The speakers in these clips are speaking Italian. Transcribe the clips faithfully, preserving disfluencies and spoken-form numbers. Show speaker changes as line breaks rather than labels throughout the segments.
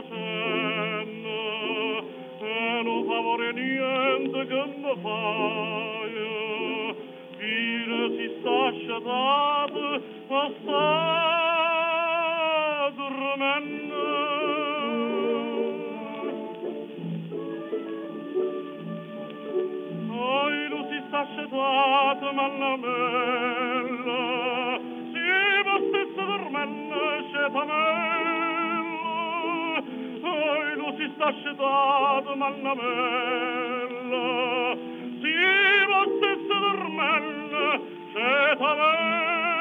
scena e non favore niente che mi fai dire si sta sciatato a sta dormendo oi lui si sta sciatato ma la mella si va stessa dormendo scetamella oi lui si sta sciatato ma la mella si va stessa dormendo scetamella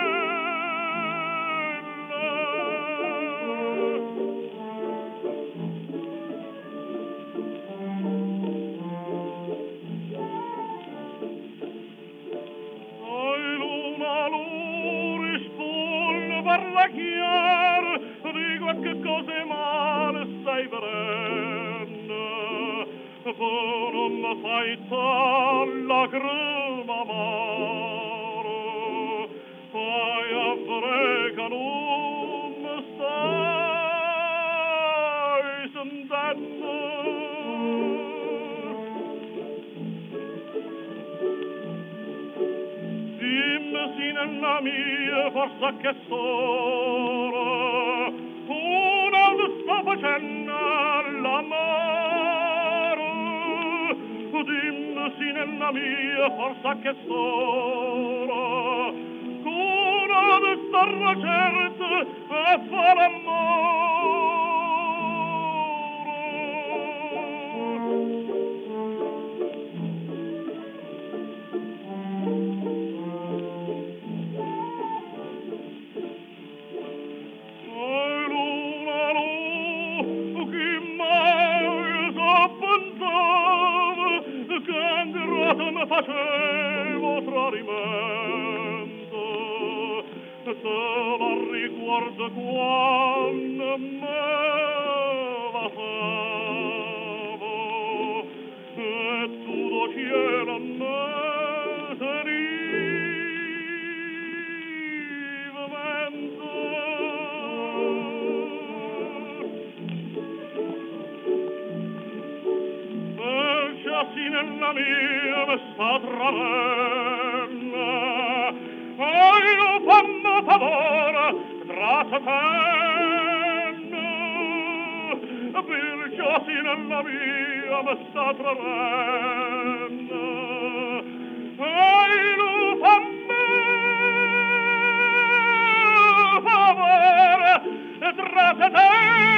parla chiaro di qualche cosa male stai vedendo tu non mi fai la crema amaro fai a vedere che non mi stai sentendo dimmi sì nella mia forza che sono una che sta facendo l'amore dimmi sì nella mia forza che sono una che sta facendo a fare amore mi facevo tradimento te la ricordo quando me baciavo e tu lo cielo a me vivamente sì nella mia mi sta tramenda oi lo fammi favore trattenno perciò sì nella mia mi sta tramenda oi lo fammi favore trattenno